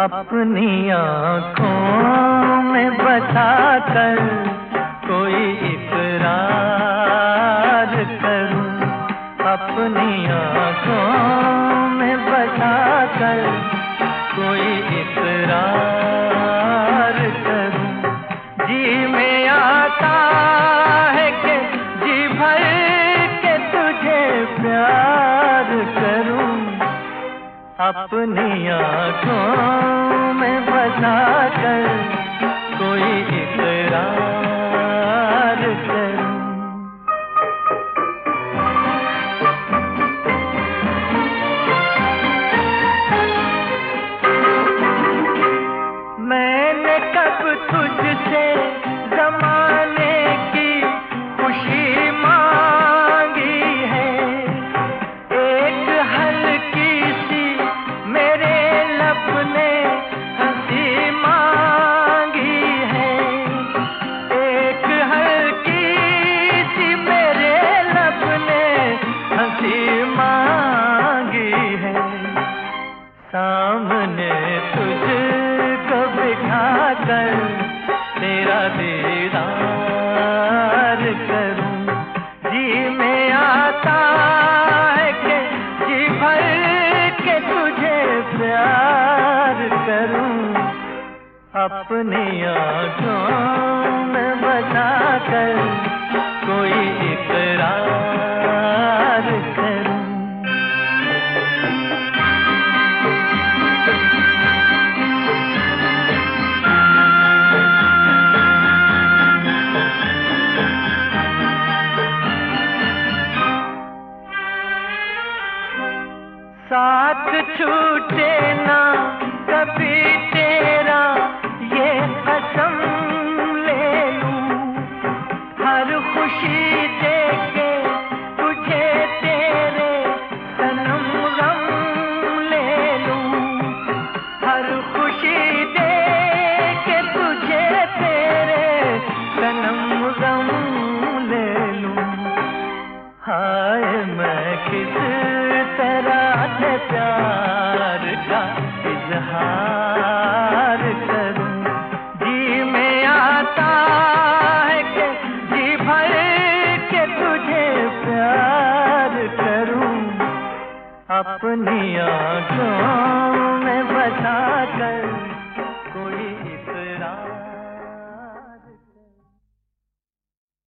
अपनी आँखों में बसा कर कोई इकरार करूं, अपनी आँखों में बसा कर कोई इकरार करूं। जी में आता है कि जी भर के तुझे प्यार करूं, अपनी आँखों में बसा कर कोई इकरार करूं। मैंने कब तुझसे ज़माने की खुशी मांगी है, एक हल्की सी मेरे लब ने हंसी मांगी है, एक हल्की सी मेरे लब ने हंसी मांगी है। सामने तुझको बिठा कर तेरा दीदार करूं, जी में आता है कि जी भर के तुझे प्यार करूं, अपनी आँखों में बसा कर कोई इकरार करूं। साथ छूटे ना कभी तेरा ये कसम ले लूं, हर खुशी देके तुझे तेरे सनम गम ले लूं, हर खुशी देके तुझे तेरे सनम गम ले लूं। हाय मैं किस तरह से प्यार का इजहार करूं, जी में आता है कि जी भर के तुझे प्यार करूं, अपनी आँखों में बसा कर